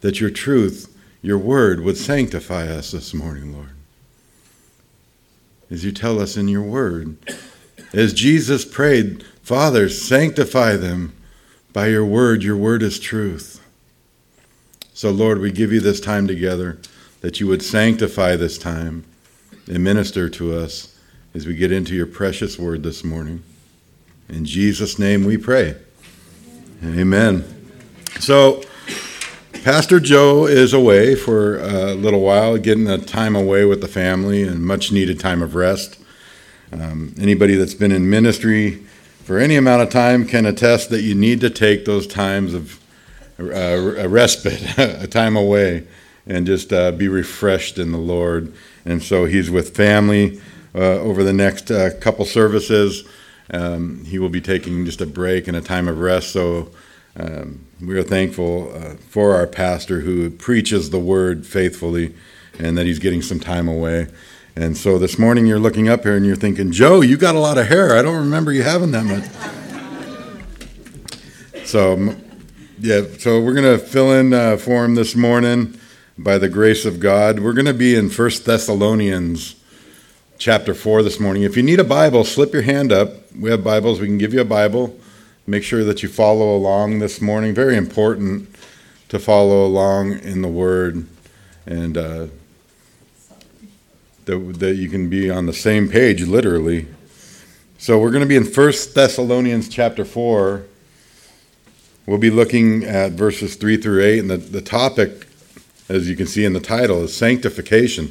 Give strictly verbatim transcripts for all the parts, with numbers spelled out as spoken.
that your truth, your word, would sanctify us this morning, Lord. As you tell us in your word, as Jesus prayed, Father, sanctify them by your word. Your word is truth. So, Lord, we give you this time together, that you would sanctify this time and minister to us as we get into your precious word this morning. In Jesus' name we pray. Amen. So, Pastor Joe is away for a little while, getting a time away with the family and much needed time of rest. Um, anybody that's been in ministry for any amount of time can attest that you need to take those times of uh, a respite, a time away, and just uh, be refreshed in the Lord. And so he's with family uh, over the next uh, couple services. Um, he will be taking just a break and a time of rest. So um, we are thankful uh, for our pastor who preaches the word faithfully, and that he's getting some time away. And so this morning you're looking up here and you're thinking, Joe, you got a lot of hair. I don't remember you having that much. so, yeah, so we're going to fill in uh, for him this morning by the grace of God. We're going to be in First Thessalonians chapter four this morning. If you need a Bible, slip your hand up. We have Bibles. We can give you a Bible. Make sure that you follow along this morning. Very important to follow along in the Word, and uh, that, that you can be on the same page, literally. So we're going to be in First Thessalonians chapter four. We'll be looking at verses three through eight, and the, the topic, as you can see in the title, is sanctification.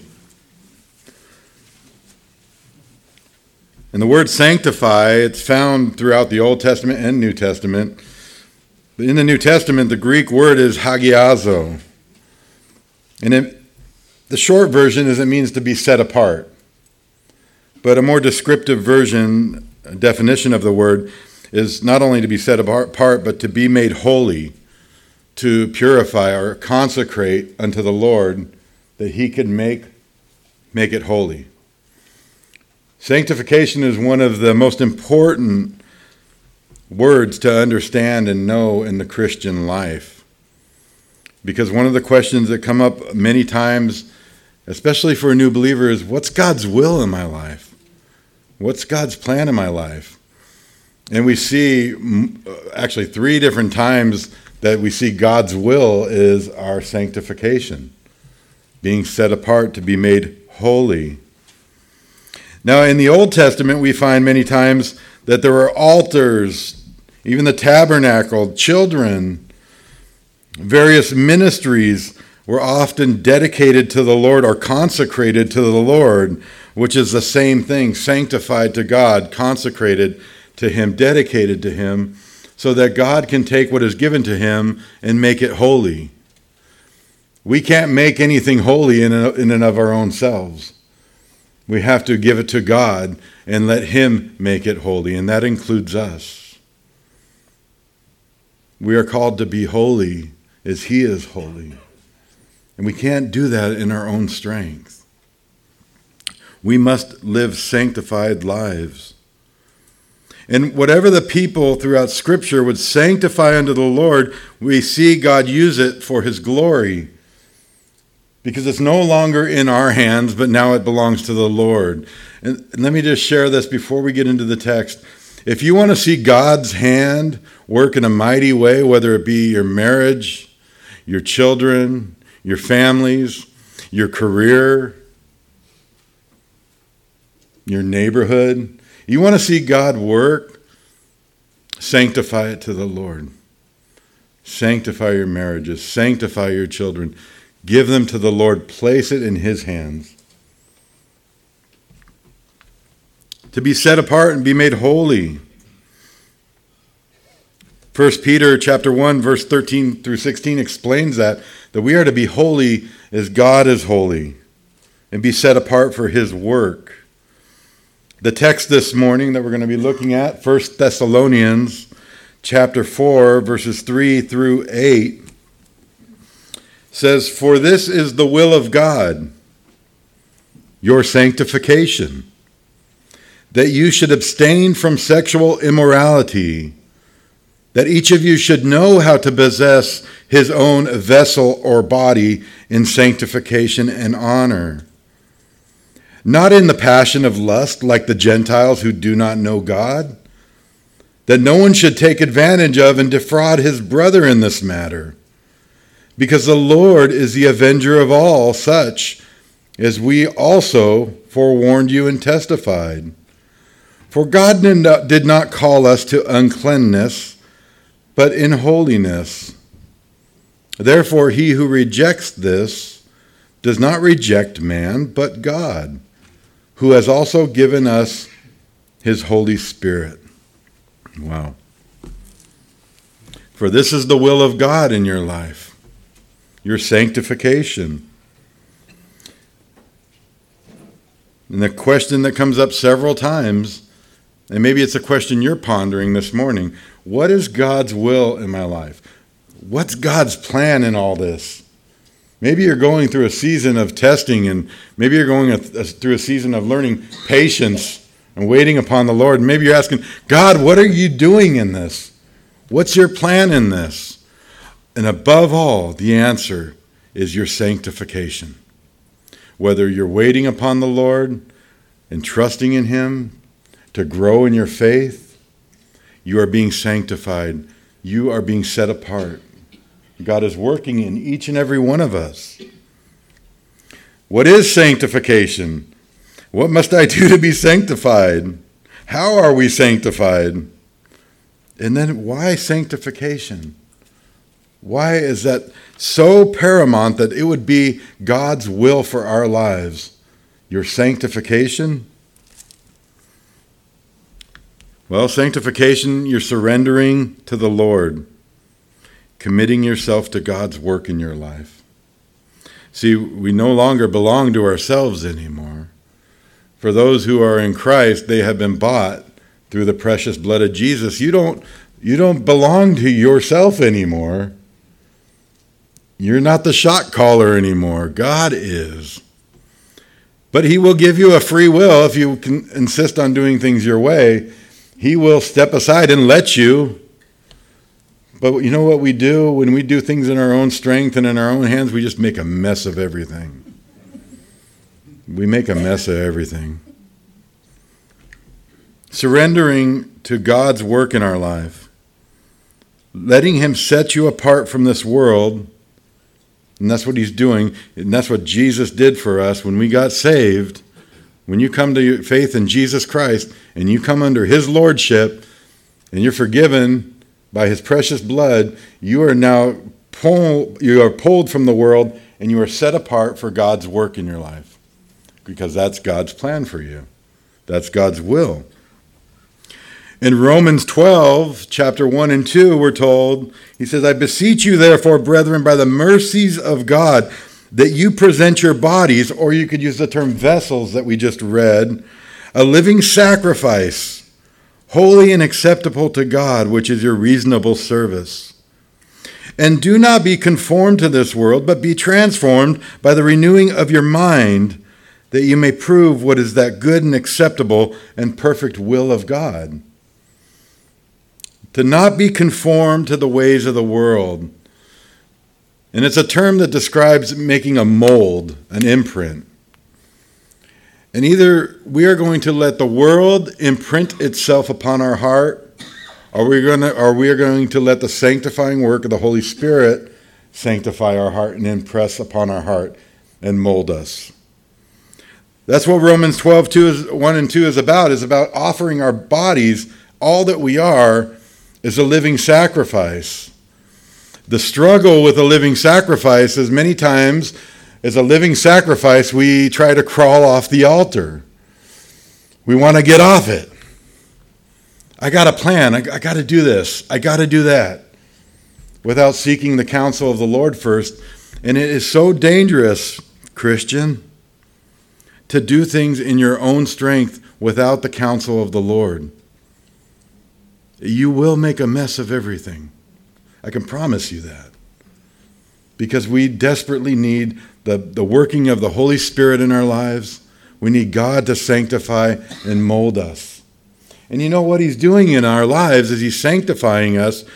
And the word sanctify, it's found throughout the Old Testament and New Testament. In the New Testament, the Greek word is hagiazo. And it, the short version is it means to be set apart. But a more descriptive version, a definition of the word, is not only to be set apart, but to be made holy, to purify or consecrate unto the Lord, that he could make, make it holy. Sanctification is one of the most important words to understand and know in the Christian life. Because one of the questions that come up many times, especially for a new believer, is what's God's will in my life? What's God's plan in my life? And we see actually three different times that we see God's will is our sanctification, being set apart to be made holy. Now, in the Old Testament, we find many times that there were altars, even the tabernacle, children, various ministries were often dedicated to the Lord or consecrated to the Lord, which is the same thing, sanctified to God, consecrated to him, dedicated to him, so that God can take what is given to him and make it holy. We can't make anything holy in and of our own selves. We have to give it to God and let him make it holy, and that includes us. We are called to be holy as he is holy, and we can't do that in our own strength. We must live sanctified lives. And whatever the people throughout Scripture would sanctify unto the Lord, we see God use it for his glory. Because it's no longer in our hands, but now it belongs to the Lord. And let me just share this before we get into the text. If you want to see God's hand work in a mighty way, whether it be your marriage, your children, your families, your career, your neighborhood, you want to see God work, sanctify it to the Lord. Sanctify your marriages, sanctify your children. Give them to the Lord. Place it in his hands. To be set apart and be made holy. First Peter chapter one, verse thirteen through sixteen explains that, that we are to be holy as God is holy and be set apart for his work. The text this morning that we're going to be looking at, First Thessalonians chapter four, verses three through eight, says, "For this is the will of God, your sanctification, that you should abstain from sexual immorality, that each of you should know how to possess his own vessel or body in sanctification and honor, not in the passion of lust like the Gentiles who do not know God, that no one should take advantage of and defraud his brother in this matter, because the Lord is the avenger of all such, as we also forewarned you and testified. For God did not call us to uncleanness, but in holiness. Therefore, he who rejects this does not reject man, but God, who has also given us his Holy Spirit. Wow. For this is the will of God in your life, your sanctification. And the question that comes up several times, and maybe it's a question you're pondering this morning, what is God's will in my life? What's God's plan in all this? Maybe you're going through a season of testing, and maybe you're going a, a, through a season of learning patience and waiting upon the Lord. And maybe you're asking, God, what are you doing in this? What's your plan in this? And above all, the answer is your sanctification. Whether you're waiting upon the Lord and trusting in him to grow in your faith, you are being sanctified. You are being set apart. God is working in each and every one of us. What is sanctification? What must I do to be sanctified? How are we sanctified? And then why sanctification? Why is that so paramount that it would be God's will for our lives? Your sanctification? Well, sanctification, you're surrendering to the Lord, committing yourself to God's work in your life. See, we no longer belong to ourselves anymore. For those who are in Christ, they have been bought through the precious blood of Jesus. You don't, you don't belong to yourself anymore. You're not the shot caller anymore. God is. But he will give you a free will if you can insist on doing things your way. He will step aside and let you. But you know what we do? When we do things in our own strength and in our own hands, we just make a mess of everything. We make a mess of everything. Surrendering to God's work in our life, letting him set you apart from this world, and that's what he's doing, and that's what Jesus did for us when we got saved. When you come to faith in Jesus Christ and you come under his lordship and you're forgiven by his precious blood, you are now pull, you are pulled from the world and you are set apart for God's work in your life, because that's God's plan for you. That's God's will. In Romans twelve, chapter one and two, we're told, he says, I beseech you, therefore, brethren, by the mercies of God, that you present your bodies, or you could use the term vessels that we just read, a living sacrifice, holy and acceptable to God, which is your reasonable service. And do not be conformed to this world, but be transformed by the renewing of your mind, that you may prove what is that good and acceptable and perfect will of God. To not be conformed to the ways of the world. And it's a term that describes making a mold, an imprint. And either we are going to let the world imprint itself upon our heart, or we're going to, or we are going to let the sanctifying work of the Holy Spirit sanctify our heart and impress upon our heart and mold us. That's what Romans twelve, two is, one and two is about, is about offering our bodies, all that we are, is a living sacrifice. The struggle with a living sacrifice is many times, as a living sacrifice, we try to crawl off the altar. We want to get off it. I got a plan. I, I got to do this. I got to do that. Without seeking the counsel of the Lord first. And it is so dangerous, Christian, to do things in your own strength without the counsel of the Lord. You will make a mess of everything. I can promise you that. Because we desperately need the, the working of the Holy Spirit in our lives. We need God to sanctify and mold us. And you know what he's doing in our lives is he's sanctifying us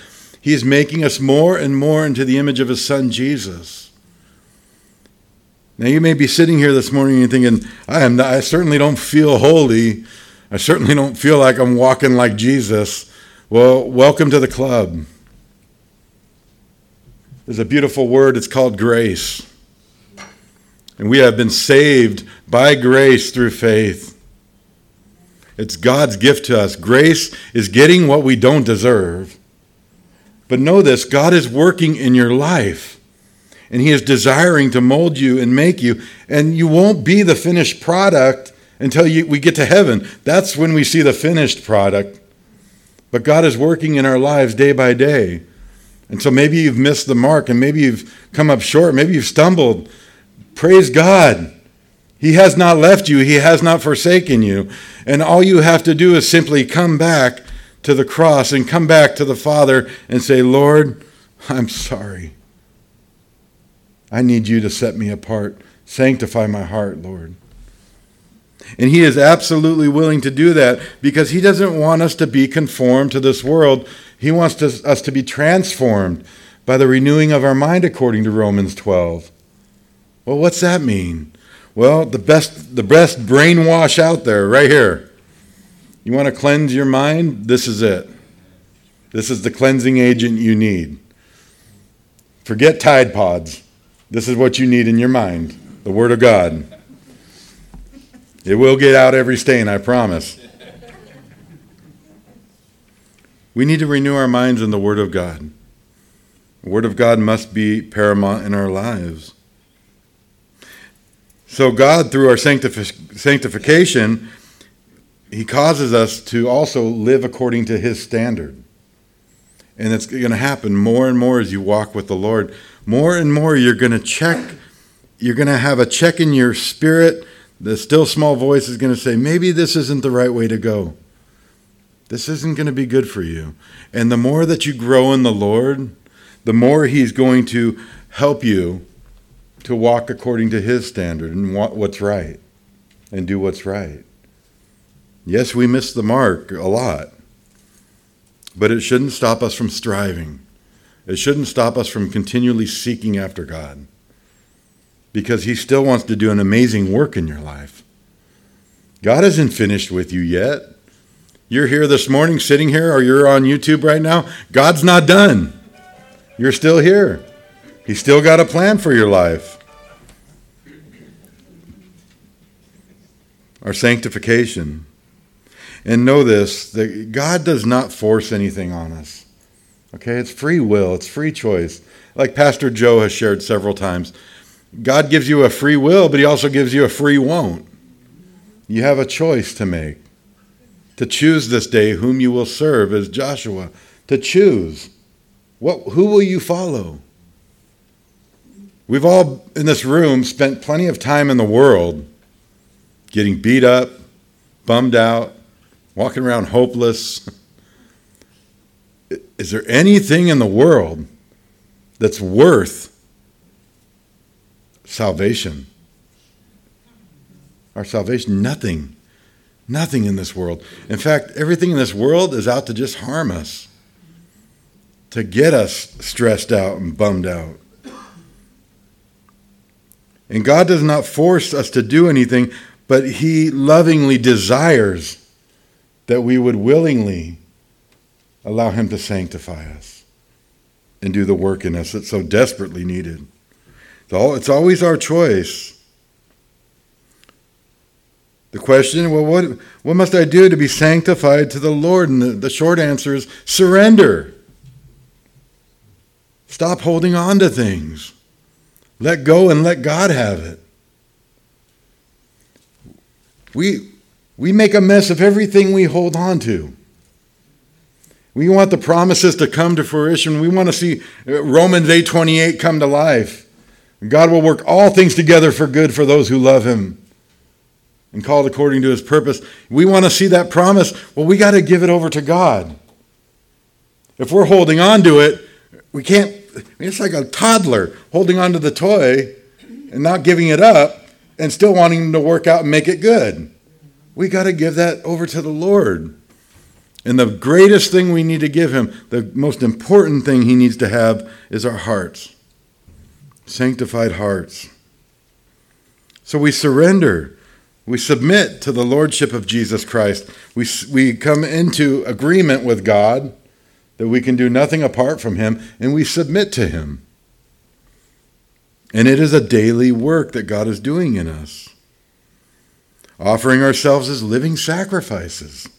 He is making us more and more into the image of his Son, Jesus. Now, you may be sitting here this morning and thinking, I am not, I certainly don't feel holy. I certainly don't feel like I'm walking like Jesus. Well, welcome to the club. There's a beautiful word. It's called grace. And we have been saved by grace through faith. It's God's gift to us. Grace is getting what we don't deserve. But know this, God is working in your life. And he is desiring to mold you and make you. And you won't be the finished product until you, we get to heaven. That's when we see the finished product. But God is working in our lives day by day. And so maybe you've missed the mark and maybe you've come up short. Maybe you've stumbled. Praise God. He has not left you. He has not forsaken you. And all you have to do is simply come back to the cross and come back to the Father and say, Lord, I'm sorry. I need you to set me apart. Sanctify my heart, Lord. And he is absolutely willing to do that because he doesn't want us to be conformed to this world. He wants to, us to be transformed by the renewing of our mind, according to Romans twelve. Well, what's that mean? Well, the best, the best brainwash out there, right here. You want to cleanse your mind? This is it. This is the cleansing agent you need. Forget Tide Pods. This is what you need in your mind, the Word of God. It will get out every stain, I promise. We need to renew our minds in the Word of God. The Word of God must be paramount in our lives. So God, through our sanctifi- sanctification, he causes us to also live according to his standard. And it's going to happen more and more as you walk with the Lord. More and more you're going to check, you're going to have a check in your spirit. The still small voice is going to say, maybe this isn't the right way to go. This isn't going to be good for you. And the more that you grow in the Lord, the more he's going to help you to walk according to his standard and what's right and do what's right. Yes, we miss the mark a lot, but it shouldn't stop us from striving. It shouldn't stop us from continually seeking after God, because he still wants to do an amazing work in your life. God isn't finished with you yet. You're here this morning, sitting here, or you're on YouTube right now. God's not done. You're still here. He's still got a plan for your life. Our sanctification. And know this, that God does not force anything on us. Okay, it's free will, it's free choice. Like Pastor Joe has shared several times, God gives you a free will, but he also gives you a free won't. You have a choice to make. To choose this day whom you will serve, as Joshua. To choose. What, who will you follow? We've all in this room spent plenty of time in the world getting beat up, bummed out, walking around hopeless. Is there anything in the world that's worth salvation? Our salvation? Nothing. Nothing in this world. In fact, everything in this world is out to just harm us, to get us stressed out and bummed out. And God does not force us to do anything, but he lovingly desires that we would willingly allow him to sanctify us and do the work in us that's so desperately needed. It's always our choice. The question, well, what, what must I do to be sanctified to the Lord? And the, the short answer is surrender. Stop holding on to things. Let go and let God have it. We, we make a mess of everything we hold on to. We want the promises to come to fruition. We want to see Romans eight twenty-eight come to life. God will work all things together for good for those who love him and called according to his purpose. We want to see that promise. Well, we got to give it over to God. If we're holding on to it, we can't. It's like a toddler holding on to the toy and not giving it up and still wanting to work out and make it good. We got to give that over to the Lord. And the greatest thing we need to give him, the most important thing he needs to have, is our hearts. Sanctified hearts. So we surrender. We submit to the lordship of Jesus Christ. We, we come into agreement with God that we can do nothing apart from him, and we submit to him. And it is a daily work that God is doing in us. Offering ourselves as living sacrifices.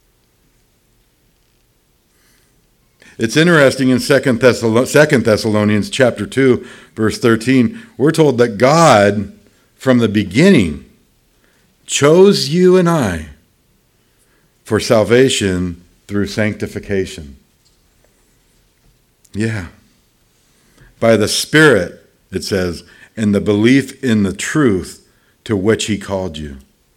It's interesting in Second Thessalonians chapter two, verse thirteen, we're told that God, from the beginning, chose you and I for salvation through sanctification. Yeah. By the Spirit, it says, and the belief in the truth to which he called you.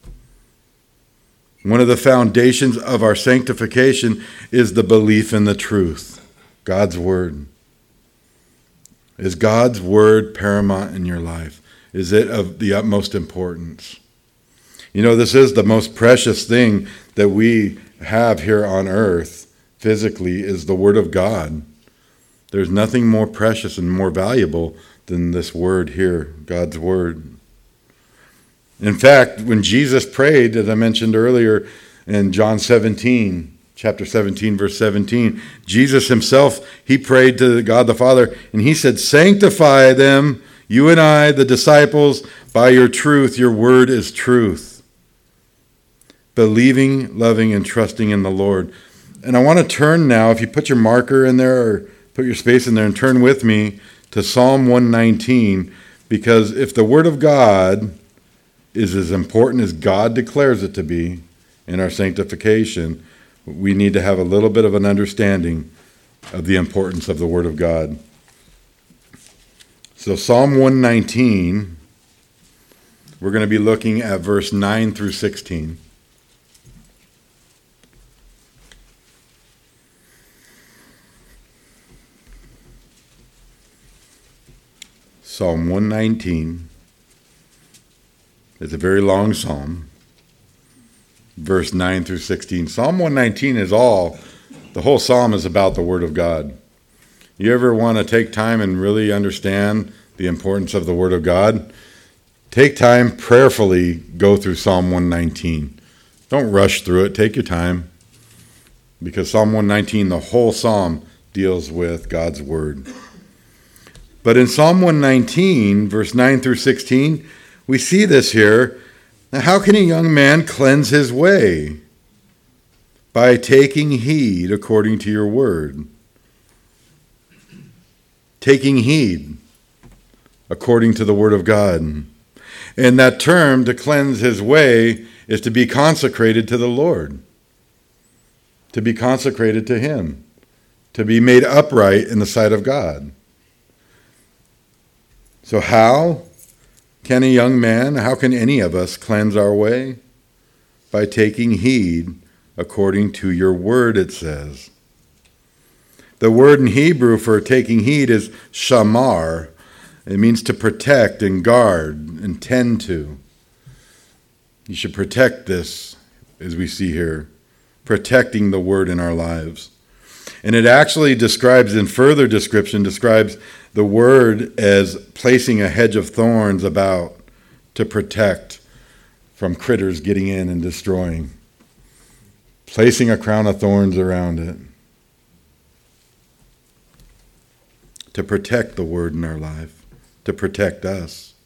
One of the foundations of our sanctification is the belief in the truth, God's word. Is God's word paramount in your life? Is it of the utmost importance? You know, this is the most precious thing that we have here on earth, physically, is the word of God. There's nothing more precious and more valuable than this word here, God's word. In fact, when Jesus prayed, as I mentioned earlier in John seventeen, chapter seventeen, verse seventeen, Jesus himself, he prayed to God the Father, and he said, sanctify them, you and I, the disciples, by your truth. Your word is truth. Believing, loving, and trusting in the Lord. And I want to turn now, if you put your marker in there or put your space in there and turn with me to Psalm one nineteen, because if the word of God is as important as God declares it to be in our sanctification, we need to have a little bit of an understanding of the importance of the word of God. So Psalm one nineteen, we're going to be looking at verse nine through sixteen. Psalm one nineteen. It's a very long psalm. Verse nine through sixteen. Psalm one nineteen is all, the whole psalm is about the word of God. You ever want to take time and really understand the importance of the word of God? Take time, prayerfully go through Psalm one nineteen. Don't rush through it. Take your time. Because Psalm one nineteen, the whole psalm, deals with God's word. But in Psalm one nineteen, verse nine through sixteen, we see this here. Now, how can a young man cleanse his way? By taking heed according to your word. Taking heed according to the word of God. And that term, to cleanse his way, is to be consecrated to the Lord. To be consecrated to him. To be made upright in the sight of God. So how can a young man, how can any of us cleanse our way? By taking heed according to your word, it says. The word in Hebrew for taking heed is shamar. It means to protect and guard and tend to. You should protect this, as we see here, protecting the word in our lives. And it actually describes, in further description, describes the word as placing a hedge of thorns about to protect from critters getting in and destroying. Placing a crown of thorns around it. To protect the word in our life. To protect us.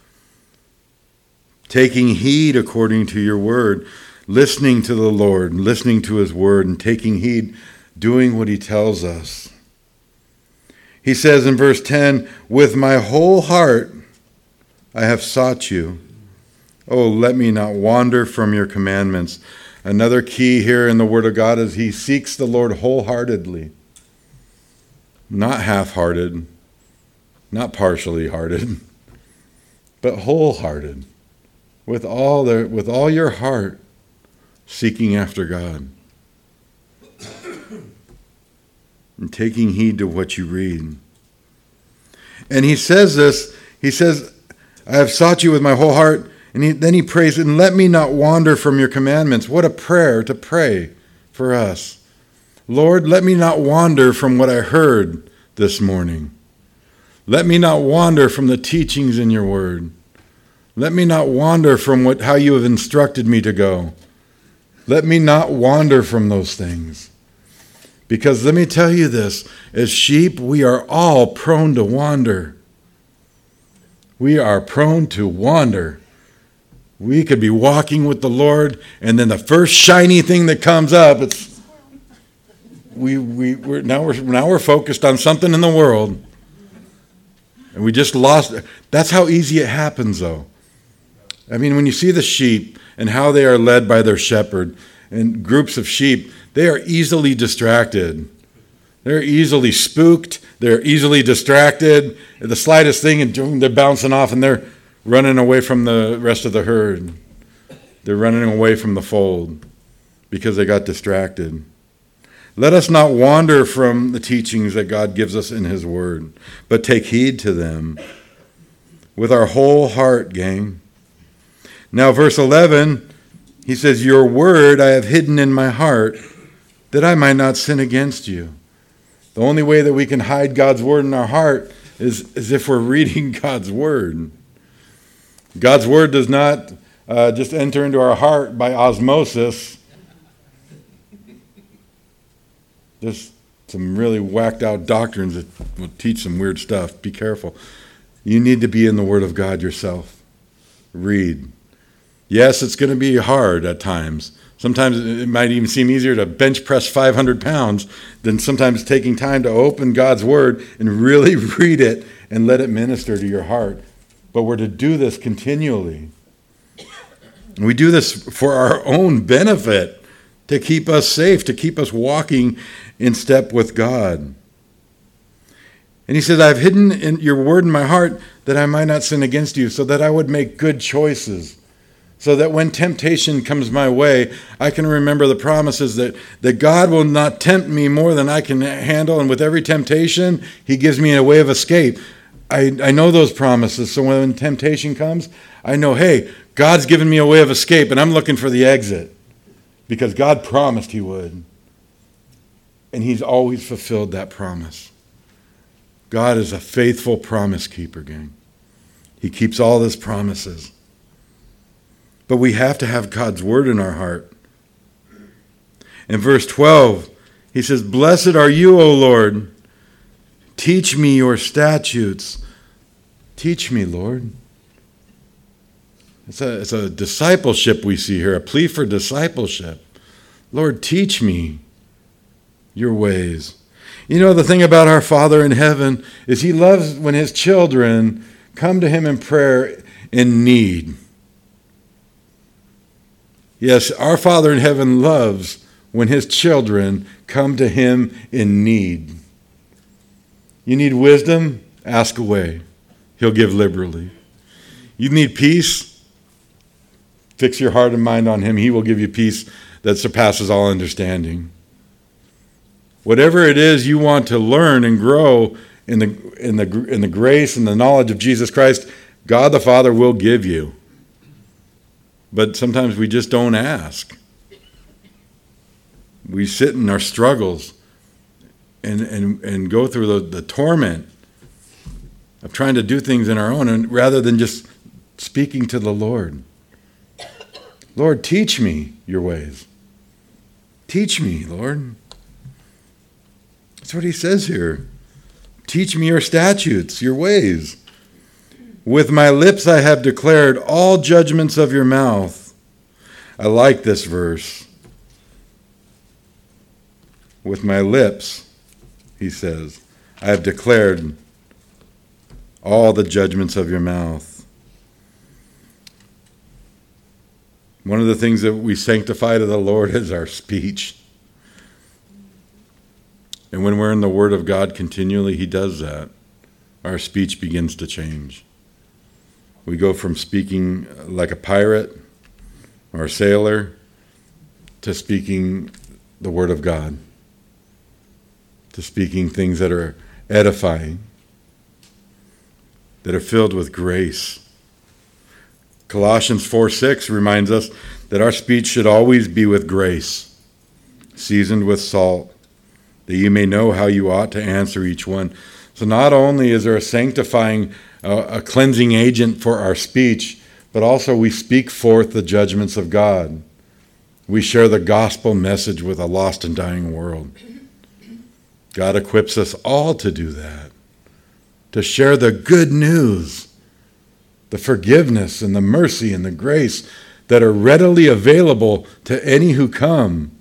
Taking heed according to your word. Listening to the Lord, listening to his word, and taking heed, doing what he tells us. He says in verse ten, with my whole heart I have sought you. Oh, let me not wander from your commandments. Another key here in the word of God is he seeks the Lord wholeheartedly. Not half-hearted, not partially hearted, but wholehearted. With all their, with all your heart, seeking after God. And taking heed to what you read. And he says this, he says, I have sought you with my whole heart. And he, then he prays, and let me not wander from your commandments. What a prayer to pray for us. Lord, let me not wander from what I heard this morning. Let me not wander from the teachings in your word. Let me not wander from what, how you have instructed me to go. Let me not wander from those things. Because let me tell you this, as sheep, we are all prone to wander. We are prone to wander. We could be walking with the Lord, and then the first shiny thing that comes up, it's we we we're now we're now we're focused on something in the world, and we just lost. That's how easy it happens, though. I mean, when you see the sheep and how they are led by their shepherd and groups of sheep, they are easily distracted. They're easily spooked. They're easily distracted. The slightest thing, and they're bouncing off, and they're running away from the rest of the herd. They're running away from the fold because they got distracted. Let us not wander from the teachings that God gives us in his word, but take heed to them with our whole heart, gang. Now, verse eleven, he says, your word I have hidden in my heart that I might not sin against you. The only way that we can hide God's word in our heart is, is if we're reading God's word. God's word does not uh, just enter into our heart by osmosis. There's some really whacked out doctrines that will teach some weird stuff. Be careful. You need to be in the word of God yourself. Read. Yes, it's going to be hard at times. Sometimes it might even seem easier to bench press five hundred pounds than sometimes taking time to open God's word and really read it and let it minister to your heart. But we're to do this continually. And we do this for our own benefit, to keep us safe, to keep us walking in step with God. And he says, I've hidden in your word in my heart that I might not sin against you, so that I would make good choices. So that when temptation comes my way, I can remember the promises that, that God will not tempt me more than I can handle. And with every temptation, he gives me a way of escape. I, I know those promises. So when temptation comes, I know, hey, God's given me a way of escape, and I'm looking for the exit. Because God promised he would. And he's always fulfilled that promise. God is a faithful promise keeper, gang. He keeps all his promises. But we have to have God's word in our heart. In verse twelve, he says, blessed are you, O Lord. Teach me your statutes. Teach me, Lord. It's a, it's a discipleship we see here, a plea for discipleship. Lord, teach me your ways. You know, the thing about our Father in heaven is he loves when his children come to him in prayer in need. Yes, our Father in heaven loves when his children come to him in need. You need wisdom? Ask away. He'll give liberally. You need peace? Fix your heart and mind on him. He will give you peace that surpasses all understanding. Whatever it is you want to learn and grow in the, in the, in the grace and the knowledge of Jesus Christ, God the Father will give you. But sometimes we just don't ask. We sit in our struggles and, and, and go through the, the torment of trying to do things in our own, and rather than just speaking to the Lord. Lord, teach me your ways. Teach me, Lord. That's what he says here. Teach me your statutes, your ways. With my lips I have declared all judgments of your mouth. I like this verse. With my lips, he says, I have declared all the judgments of your mouth. One of the things that we sanctify to the Lord is our speech. And when we're in the Word of God continually, he does that. Our speech begins to change. We go from speaking like a pirate or a sailor to speaking the Word of God, to speaking things that are edifying, that are filled with grace. Colossians four six reminds us that our speech should always be with grace, seasoned with salt, that you may know how you ought to answer each one. So not only is there a sanctifying, uh, a cleansing agent for our speech, but also we speak forth the judgments of God. We share the gospel message with a lost and dying world. God equips us all to do that, to share the good news, the forgiveness and the mercy and the grace that are readily available to any who come.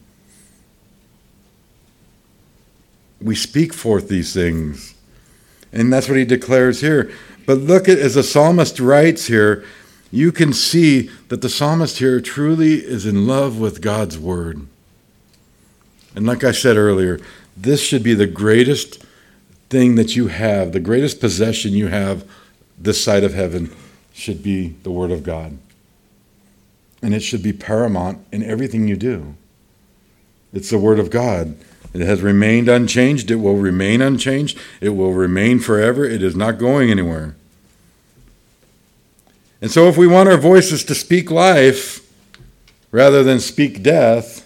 We speak forth these things. And that's what he declares here. But look at, as the psalmist writes here, you can see that the psalmist here truly is in love with God's word. And like I said earlier, this should be the greatest thing that you have, the greatest possession you have this side of heaven should be the word of God. And it should be paramount in everything you do. It's the word of God. It has remained unchanged. It will remain unchanged. It will remain forever. It is not going anywhere. And so if we want our voices to speak life rather than speak death,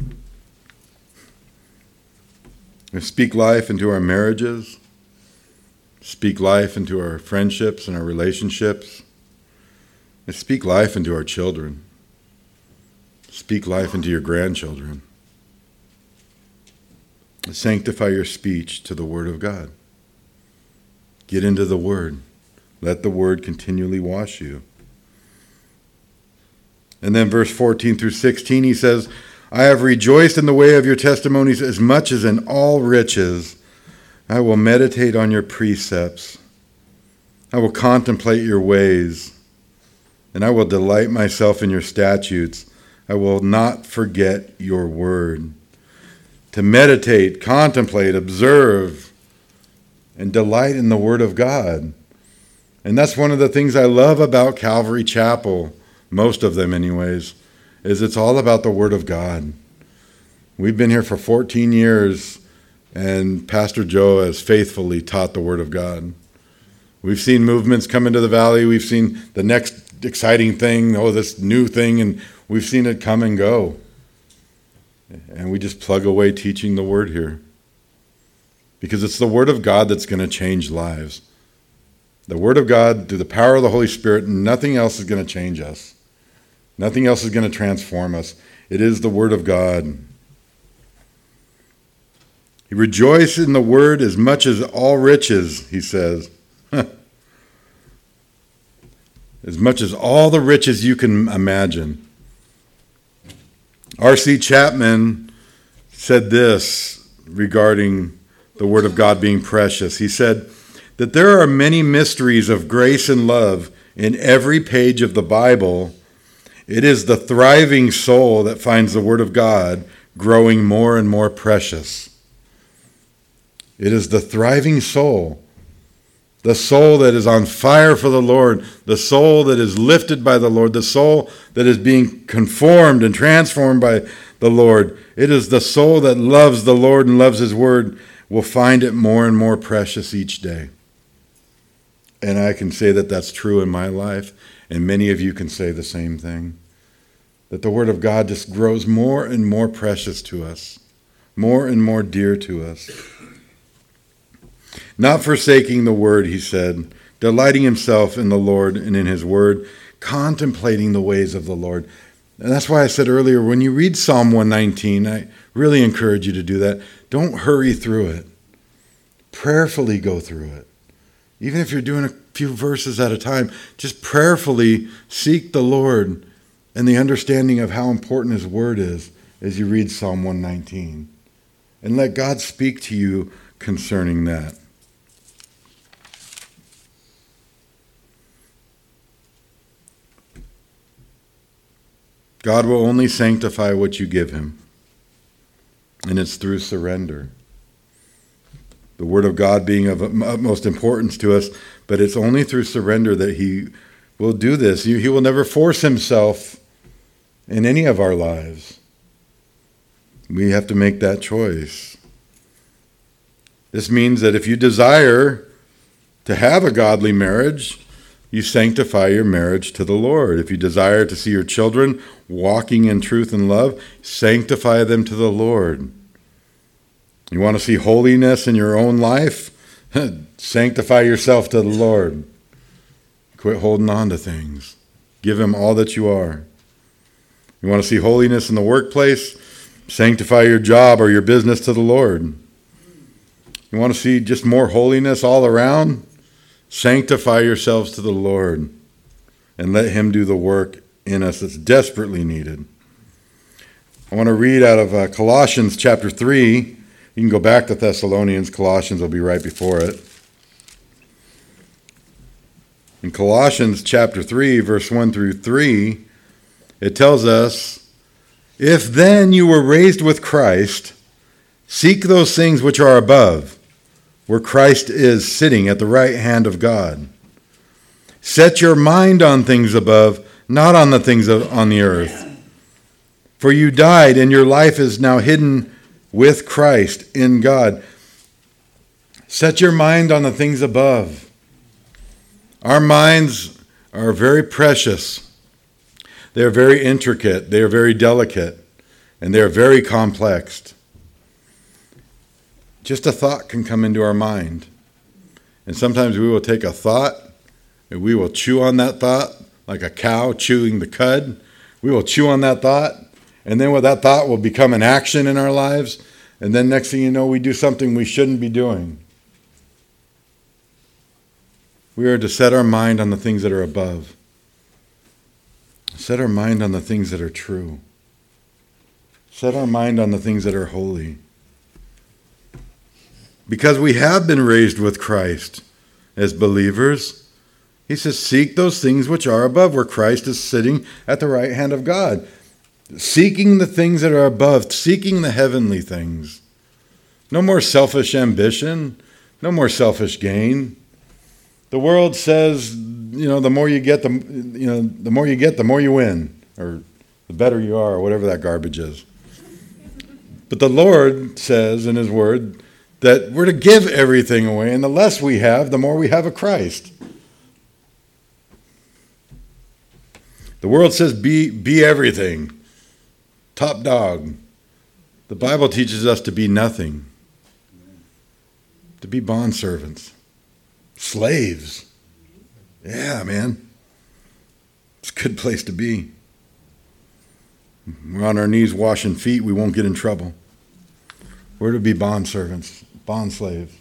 we speak life into our marriages, speak life into our friendships and our relationships, and speak life into our children, speak life into your grandchildren. Sanctify your speech to the word of God. Get into the word. Let the word continually wash you. And then verse fourteen through sixteen, he says, I have rejoiced in the way of your testimonies as much as in all riches. I will meditate on your precepts. I will contemplate your ways. And I will delight myself in your statutes. I will not forget your word. To meditate, contemplate, observe, and delight in the word of God. And that's one of the things I love about Calvary Chapel, most of them anyways, is it's all about the word of God. We've been here for fourteen years, and Pastor Joe has faithfully taught the word of God. We've seen movements come into the valley. We've seen the next exciting thing, oh, this new thing, and we've seen it come and go. And we just plug away teaching the word here. Because it's the word of God that's going to change lives. The word of God, through the power of the Holy Spirit, nothing else is going to change us. Nothing else is going to transform us. It is the word of God. He rejoiced in the word as much as all riches, he says. As much as all the riches you can imagine. R C Chapman said this regarding the word of God being precious. He said that there are many mysteries of grace and love in every page of the Bible. It is the thriving soul that finds the word of God growing more and more precious. It is the thriving soul, the soul that is on fire for the Lord, the soul that is lifted by the Lord, the soul that is being conformed and transformed by the Lord. It is the soul that loves the Lord and loves his word will find it more and more precious each day. And I can say that that's true in my life, and many of you can say the same thing. That the word of God just grows more and more precious to us, more and more dear to us. Not forsaking the word, he said, delighting himself in the Lord and in his word, contemplating the ways of the Lord. And that's why I said earlier, when you read Psalm one nineteen, I really encourage you to do that. Don't hurry through it. Prayerfully go through it. Even if you're doing a few verses at a time, just prayerfully seek the Lord and the understanding of how important his word is as you read Psalm one nineteen. And let God speak to you concerning that. God will only sanctify what you give him. And it's through surrender. The word of God being of utmost importance to us, but it's only through surrender that he will do this. He will never force himself in any of our lives. We have to make that choice. This means that if you desire to have a godly marriage, you sanctify your marriage to the Lord. If you desire to see your children walking in truth and love, sanctify them to the Lord. You want to see holiness in your own life? Sanctify yourself to the Lord. Quit holding on to things. Give him all that you are. You want to see holiness in the workplace? Sanctify your job or your business to the Lord. You want to see just more holiness all around? Sanctify yourselves to the Lord and let him do the work in us that's desperately needed. I want to read out of uh, Colossians chapter three. You can go back to Thessalonians. Colossians will be right before it. In Colossians chapter three, verse one through three, it tells us, "If then you were raised with Christ, seek those things which are above, where Christ is sitting at the right hand of God. Set your mind on things above, not on the things of, on the earth. For you died, and your life is now hidden with Christ in God." Set your mind on the things above. Our minds are very precious. They are very intricate. They are very delicate. And they are very complex. Just a thought can come into our mind. And sometimes we will take a thought and we will chew on that thought like a cow chewing the cud. We will chew on that thought, and then with that thought will become an action in our lives. And then next thing you know, we do something we shouldn't be doing. We are to set our mind on the things that are above. Set our mind on the things that are true. Set our mind on the things that are holy. Because we have been raised with Christ as believers, he says, seek those things which are above, where Christ is sitting at the right hand of God. Seeking the things that are above, seeking the heavenly things. No more selfish ambition, no more selfish gain. The world says, you know, the more you get, the you know, the more you get, the more you win, or the better you are, or whatever that garbage is. But the Lord says in his word that we're to give everything away, and the less we have, the more we have of Christ. The world says be be everything, top dog. The Bible teaches us to be nothing, to be bondservants, slaves. Yeah, man. It's a good place to be. We're on our knees washing feet, we won't get in trouble. We're to be bondservants, bond slaves.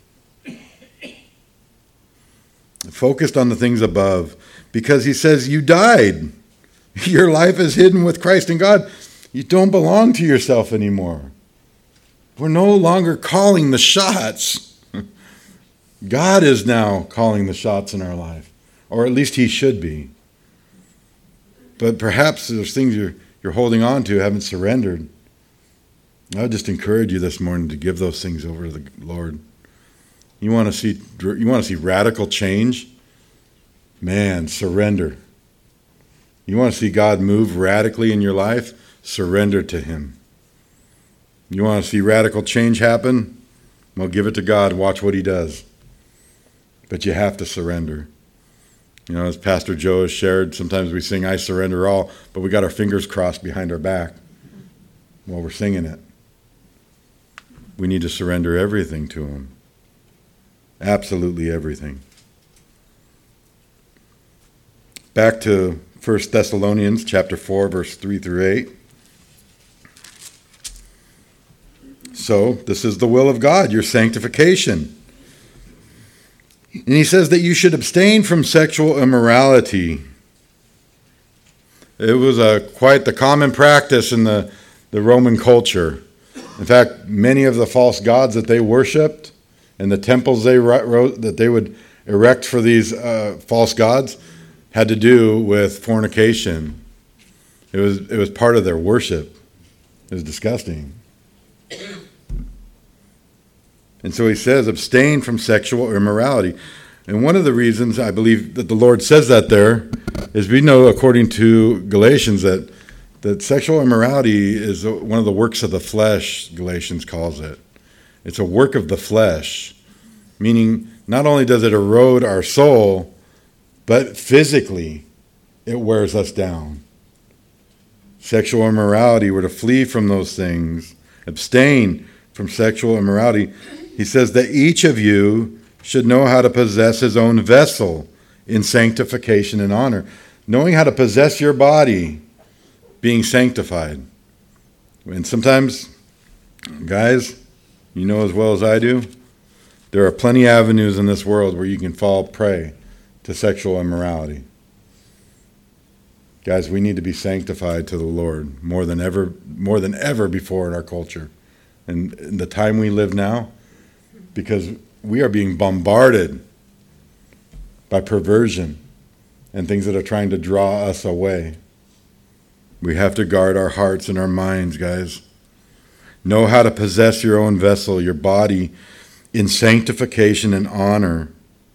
Focused on the things above, because he says you died. Your life is hidden with Christ in God. You don't belong to yourself anymore. We're no longer calling the shots. God is now calling the shots in our life, or at least he should be. But perhaps there's things you're, you're holding on to, haven't surrendered. I would just encourage you this morning to give those things over to the Lord. You want to see, you want to see radical change? Man, surrender. You want to see God move radically in your life? Surrender to him. You want to see radical change happen? Well, give it to God. Watch what he does. But you have to surrender. You know, as Pastor Joe has shared, sometimes we sing, I surrender all, but we got our fingers crossed behind our back while we're singing it. We need to surrender everything to him. Absolutely everything. Back to First Thessalonians chapter four, verse three through eight. So, this is the will of God, your sanctification. And he says that you should abstain from sexual immorality. It was a, quite the common practice in the, the Roman culture. In fact, many of the false gods that they worshipped and the temples they wrote, that they would erect for these uh, false gods had to do with fornication. It was, it was part of their worship. It was disgusting. And so he says, abstain from sexual immorality. And one of the reasons I believe that the Lord says that there is we know, according to Galatians, that, that sexual immorality is one of the works of the flesh, Galatians calls it. It's a work of the flesh, meaning not only does it erode our soul, but physically it wears us down. Sexual immorality, we're to flee from those things, abstain from sexual immorality. He says that each of you should know how to possess his own vessel in sanctification and honor. Knowing how to possess your body, being sanctified. And sometimes, guys, you know as well as I do, there are plenty of avenues in this world where you can fall prey to sexual immorality. Guys, we need to be sanctified to the Lord more than ever, more than ever before in our culture. And in the time we live now, because we are being bombarded by perversion and things that are trying to draw us away. We have to guard our hearts and our minds, guys. Know how to possess your own vessel, your body, in sanctification and honor.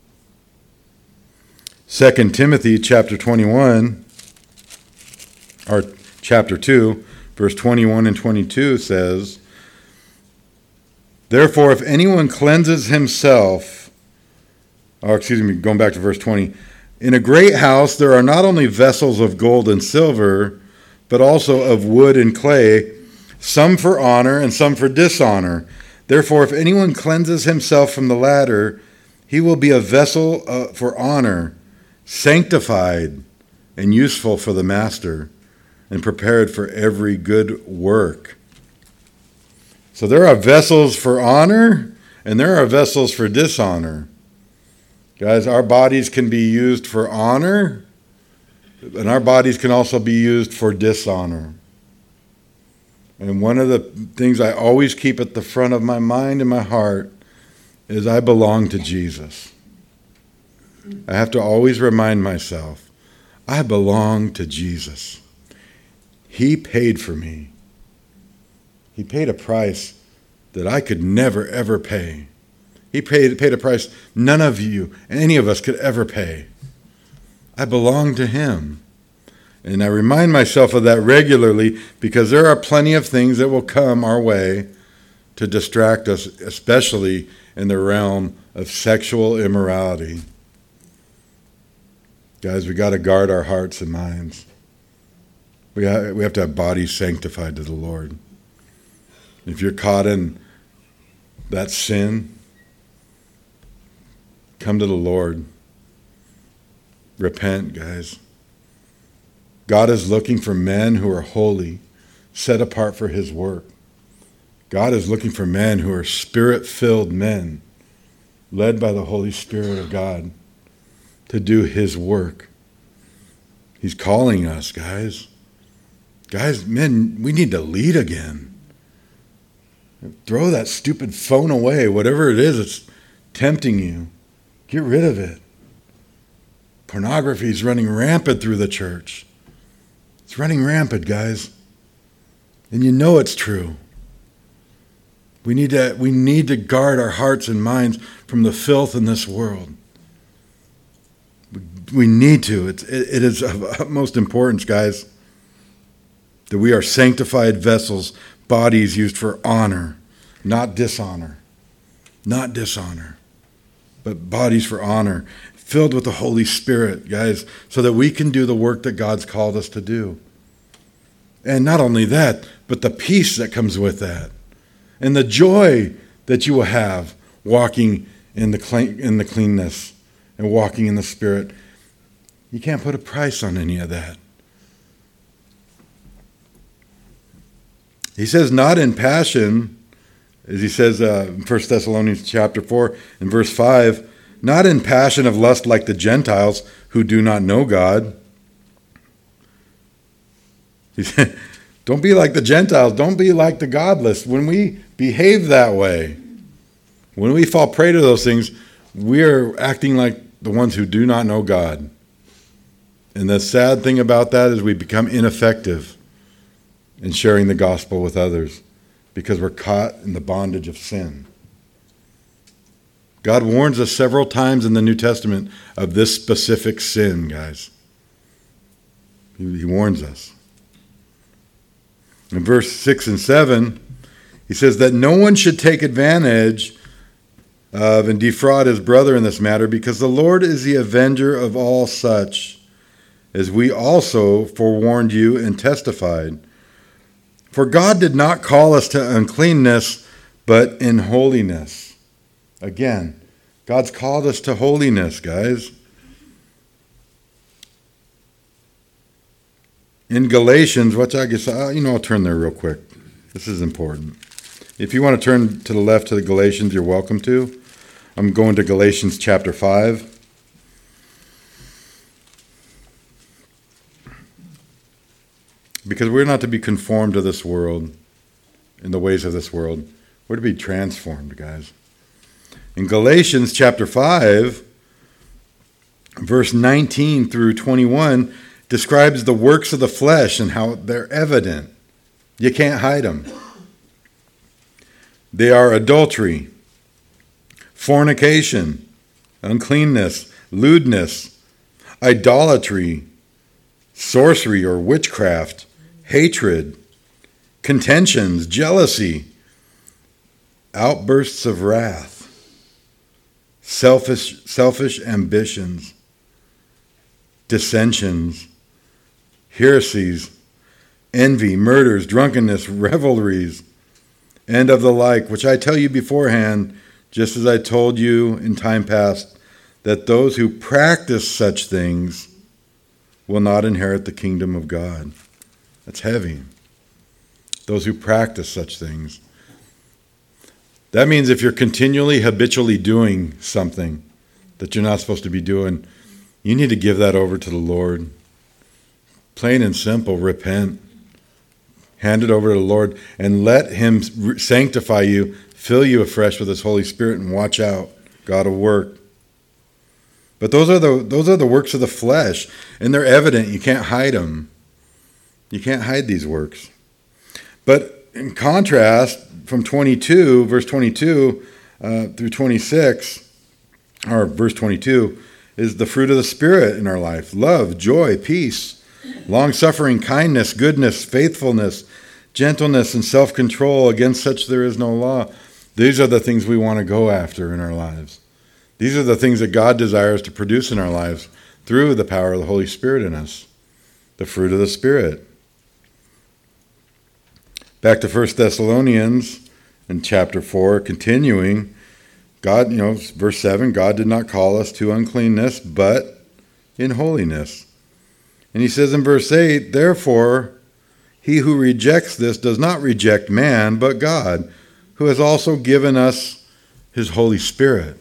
Second Timothy chapter twenty-one, or chapter two, verse twenty-one and twenty-two says, therefore, if anyone cleanses himself, or excuse me, going back to verse twenty, in a great house there are not only vessels of gold and silver, but also of wood and clay, some for honor and some for dishonor. Therefore, if anyone cleanses himself from the latter, he will be a vessel uh, for honor, sanctified and useful for the master, and prepared for every good work. So there are vessels for honor, and there are vessels for dishonor. Guys, our bodies can be used for honor, and our bodies can also be used for dishonor. And one of the things I always keep at the front of my mind and my heart is I belong to Jesus. I have to always remind myself, I belong to Jesus. He paid for me. He paid a price that I could never, ever pay. He paid, paid a price none of you, any of us could ever pay. I belong to him. And I remind myself of that regularly because there are plenty of things that will come our way to distract us, especially in the realm of sexual immorality. Guys, we got to guard our hearts and minds. We have, we have to have bodies sanctified to the Lord. If you're caught in that sin, come to the Lord. Repent, guys. God is looking for men who are holy, set apart for his work. God is looking for men who are spirit-filled men, led by the Holy Spirit of God to do his work. He's calling us, guys. Guys, men, we need to lead again. Throw that stupid phone away, whatever it is that's tempting you. Get rid of it. Pornography is running rampant through the church. It's running rampant, guys. And you know it's true. We need to, we need to guard our hearts and minds from the filth in this world. We, we need to. It's, it, it is of utmost importance, guys, that we are sanctified vessels, bodies used for honor, not dishonor. Not dishonor, but bodies for honor, filled with the Holy Spirit, guys, so that we can do the work that God's called us to do. And not only that, but the peace that comes with that, and the joy that you will have walking in the clean, in the cleanness and walking in the Spirit. You can't put a price on any of that. He says, not in passion, as he says uh, in First Thessalonians chapter four and verse five, not in passion of lust like the Gentiles who do not know God. He said, don't be like the Gentiles. Don't be like the godless. When we behave that way, when we fall prey to those things, we are acting like the ones who do not know God. And the sad thing about that is we become ineffective in sharing the gospel with others because we're caught in the bondage of sin. God warns us several times in the New Testament of this specific sin, guys. He, he warns us. In verse six and seven, he says that no one should take advantage of and defraud his brother in this matter, because the Lord is the avenger of all such, as we also forewarned you and testified. For God did not call us to uncleanness, but in holiness. Again, God's called us to holiness, guys. In Galatians, which I guess, uh, you know, I'll turn there real quick. This is important. If you want to turn to the left to the Galatians, you're welcome to. I'm going to Galatians chapter five. Because we're not to be conformed to this world, in the ways of this world. We're to be transformed, guys. In Galatians chapter five, verse nineteen through twenty-one, describes the works of the flesh and how they're evident. You can't hide them. They are adultery, fornication, uncleanness, lewdness, idolatry, sorcery or witchcraft, hatred, contentions, jealousy, outbursts of wrath, selfish, selfish ambitions, dissensions, heresies, envy, murders, drunkenness, revelries, and of the like, which I tell you beforehand, just as I told you in time past, that those who practice such things will not inherit the kingdom of God. That's heavy. Those who practice such things. That means if you're continually, habitually doing something that you're not supposed to be doing, you need to give that over to the Lord. Plain and simple, repent. Hand it over to the Lord and let him sanctify you, fill you afresh with his Holy Spirit, and watch out. God will work. But those are the those are the works of the flesh, and they're evident. You can't hide them. You can't hide these works. But in contrast, from twenty-two, verse twenty-two uh, through twenty-six, or verse twenty-two, is the fruit of the Spirit in our life. Love, joy, peace, long-suffering, kindness, goodness, faithfulness, gentleness, and self-control. Against such there is no law. These are the things we want to go after in our lives. These are the things that God desires to produce in our lives through the power of the Holy Spirit in us. The fruit of the Spirit. Back to First Thessalonians in chapter four, continuing. God, you know, verse seven, God did not call us to uncleanness, but in holiness. And he says in verse eight, therefore, he who rejects this does not reject man, but God, who has also given us his Holy Spirit.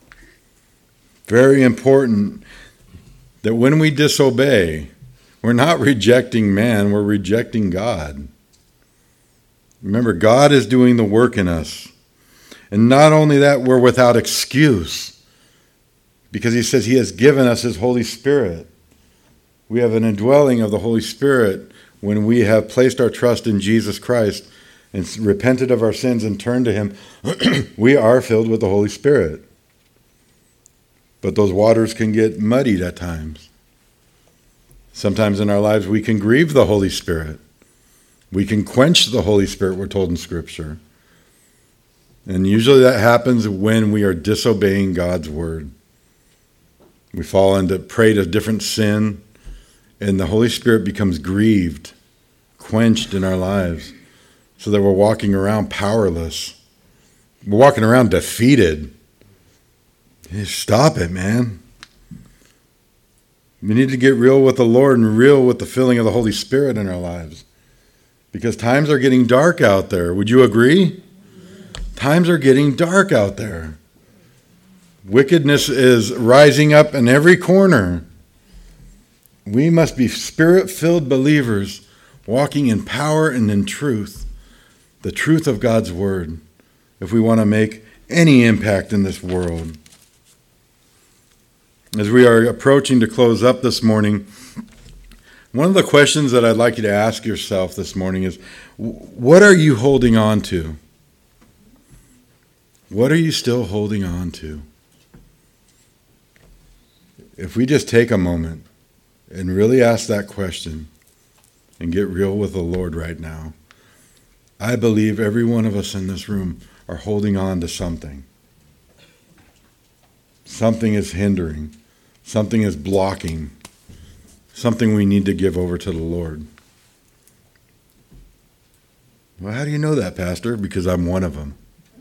Very important that when we disobey, we're not rejecting man, we're rejecting God. Remember, God is doing the work in us. And not only that, we're without excuse, because he says he has given us his Holy Spirit. We have an indwelling of the Holy Spirit when we have placed our trust in Jesus Christ and repented of our sins and turned to him. We are filled with the Holy Spirit. But those waters can get muddied at times. Sometimes in our lives we can grieve the Holy Spirit. We can quench the Holy Spirit, we're told in Scripture. And usually that happens when we are disobeying God's word. We fall into, prey to different sin, and the Holy Spirit becomes grieved, quenched in our lives, so that we're walking around powerless. We're walking around defeated. Stop it, man. We need to get real with the Lord and real with the filling of the Holy Spirit in our lives. Because times are getting dark out there. Would you agree? Times are getting dark out there. Wickedness is rising up in every corner. We must be Spirit-filled believers walking in power and in truth, the truth of God's word, if we want to make any impact in this world. As we are approaching to close up this morning, one of the questions that I'd like you to ask yourself this morning is, what are you holding on to? What are you still holding on to? If we just take a moment and really ask that question and get real with the Lord right now, I believe every one of us in this room are holding on to something. Something is hindering. Something is blocking. Something we need to give over to the Lord. Well, how do you know that, Pastor? Because I'm one of them.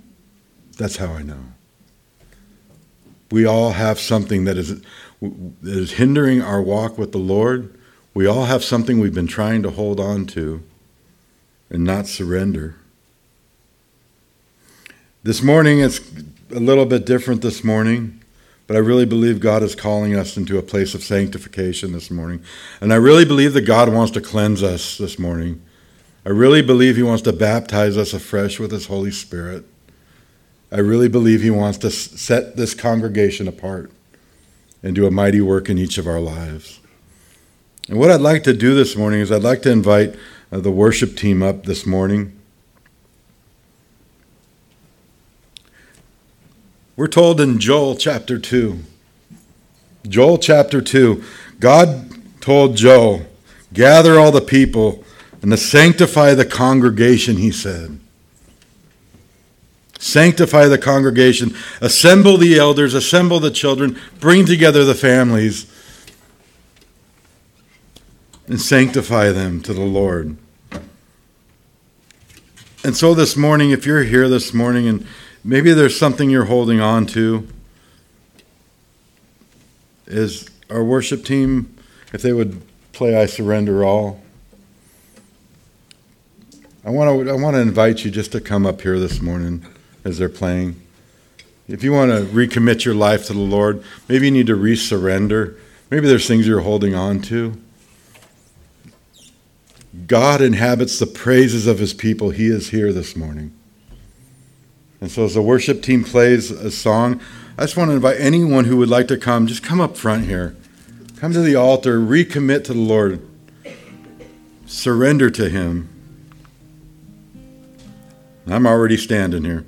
That's how I know. We all have something that is, that is hindering our walk with the Lord. We all have something we've been trying to hold on to and not surrender. This morning, it's a little bit different this morning, but I really believe God is calling us into a place of sanctification this morning. And I really believe that God wants to cleanse us this morning. I really believe he wants to baptize us afresh with his Holy Spirit. I really believe he wants to set this congregation apart and do a mighty work in each of our lives. And what I'd like to do this morning is I'd like to invite uh, the worship team up this morning. We're told in Joel chapter two, Joel chapter two, God told Joel, gather all the people and to sanctify the congregation, he said. Sanctify the congregation, assemble the elders, assemble the children, bring together the families, and sanctify them to the Lord. And so this morning, if you're here this morning and maybe there's something you're holding on to, is our worship team, if they would play I Surrender All. I want to I want to invite you just to come up here this morning as they're playing. If you want to recommit your life to the Lord, maybe you need to re-surrender. Maybe there's things you're holding on to. God inhabits the praises of his people. He is here this morning. And so as the worship team plays a song, I just want to invite anyone who would like to come, just come up front here. Come to the altar, recommit to the Lord. Surrender to him. I'm already standing here.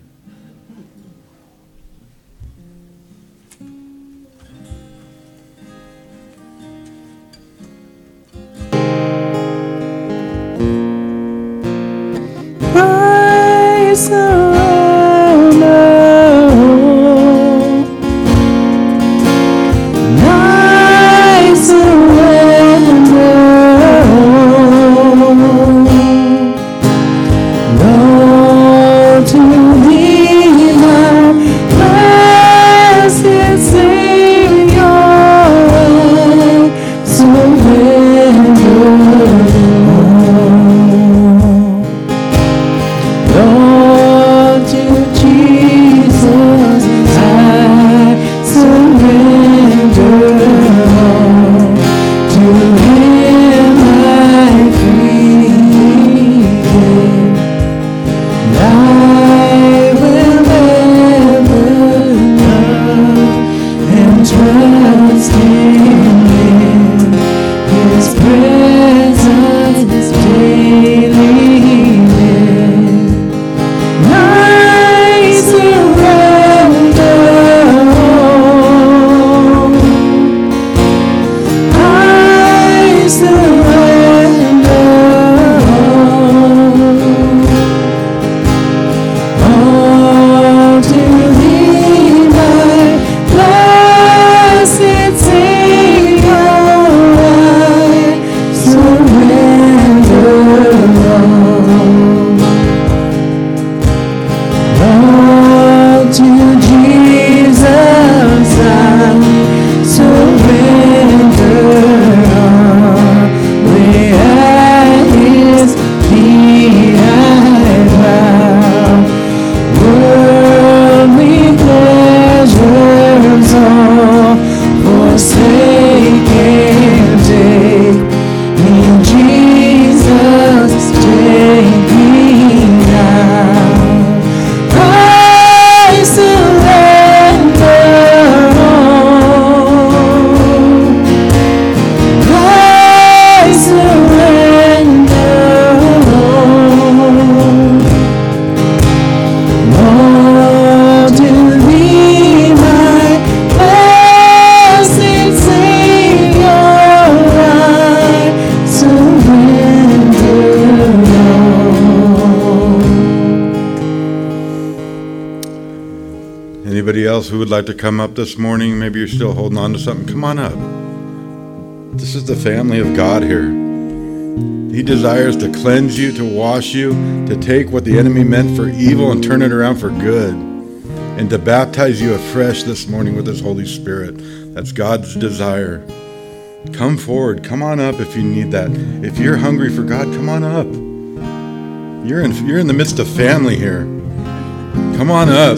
I surrender, I surrender, Lord, to thee, my blessed Savior, I surrender. Lord, to Jesus I surrender all. To him I freely give. And I will ever love and trust in him. His presence is daily. I surrender all. I surrender all. All to thee, my blessed Savior, I surrender all. Lord, to Jesus I surrender all. Lay at his feet I bow. Worldly pleasures all forsake and take me, Jesus, take me now. I surrender all. I surrender all. Lord, to thee, my blessed Savior, I surrender all. Anybody else who would like to come up this morning? Maybe you're still holding on to something. Come on up. This is the family of God here. He desires to cleanse you, to wash you, to take what the enemy meant for evil and turn it around for good. and to baptize you afresh this morning with his Holy Spirit. That's God's desire. Come forward. Come on up if you need that. If you're hungry for God, come on up. You're in, you're in the midst of family here. Come on up.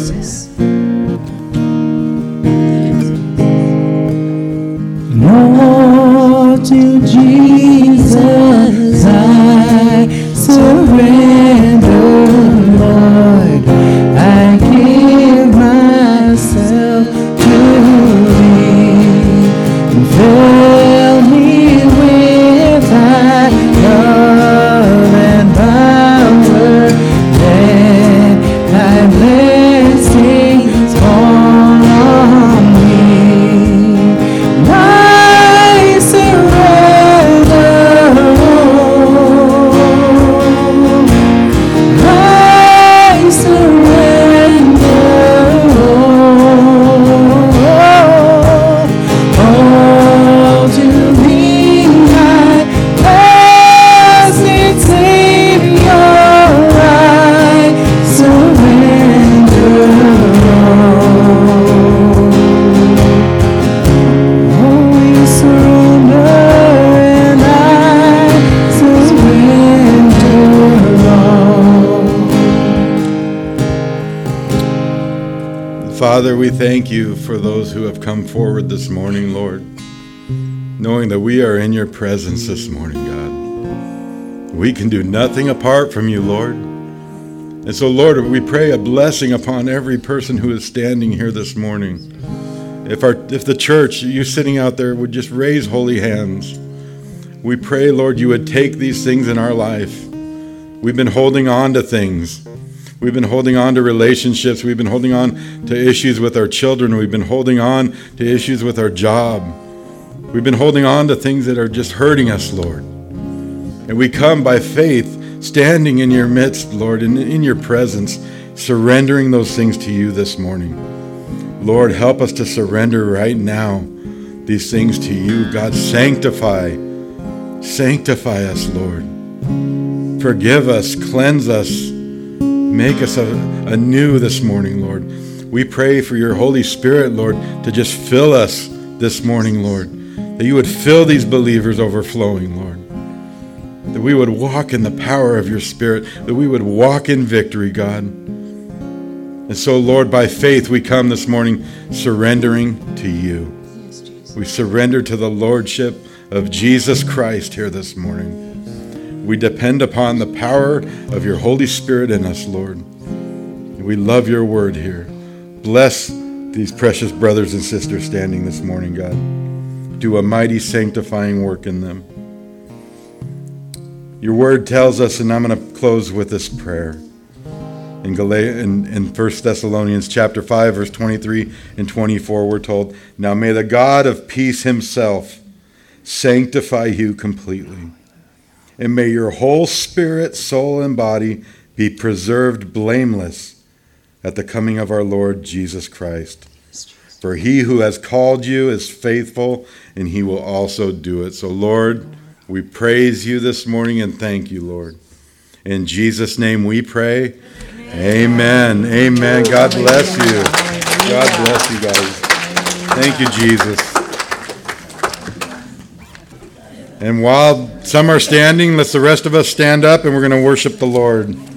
Lord, to Jesus I surrender, Lord. I give myself to thee. Fill me with thy love and power. Let thy blessings fall on me. I surrender. I surrender. All to thee, my blessed Savior, I surrender all. Oh, we surrender and I surrender all. Father, we thank you for those who have come forward this morning, Lord, knowing that we are in your presence this morning, God. We can do nothing apart from you, Lord. And so, Lord, we pray a blessing upon every person who is standing here this morning. If our, if the church, you sitting out there, would just raise holy hands, we pray, Lord, you would take these things in our life. We've been holding on to things. We've been holding on to relationships. We've been holding on to issues with our children. We've been holding on to issues with our job. We've been holding on to things that are just hurting us, Lord. And we come by faith, standing in your midst, Lord, and in your presence, surrendering those things to you this morning. Lord, help us to surrender right now these things to you. God, sanctify, sanctify us, Lord. Forgive us, cleanse us, make us anew this morning, Lord. We pray for your Holy Spirit, Lord, to just fill us this morning, Lord. That you would fill these believers overflowing, Lord. That we would walk in the power of your Spirit. That we would walk in victory, God. And so, Lord, by faith we come this morning surrendering to you. We surrender to the Lordship of Jesus Christ here this morning. We depend upon the power of your Holy Spirit in us, Lord. We love your word here. Bless these precious brothers and sisters standing this morning, God. Do a mighty sanctifying work in them. Your word tells us, and I'm going to close with this prayer. In, Gal- in, in First Thessalonians chapter five, verse twenty-three and twenty-four, we're told, now may the God of peace himself sanctify you completely. And may your whole spirit, soul, and body be preserved blameless at the coming of our Lord Jesus Christ. For he who has called you is faithful, and he will also do it. So, Lord, we praise you this morning and thank you, Lord. In Jesus' name we pray. Amen. Amen. Amen. God bless you. God bless you guys. Thank you, Jesus. And while some are standing, let's the rest of us stand up and we're going to worship the Lord.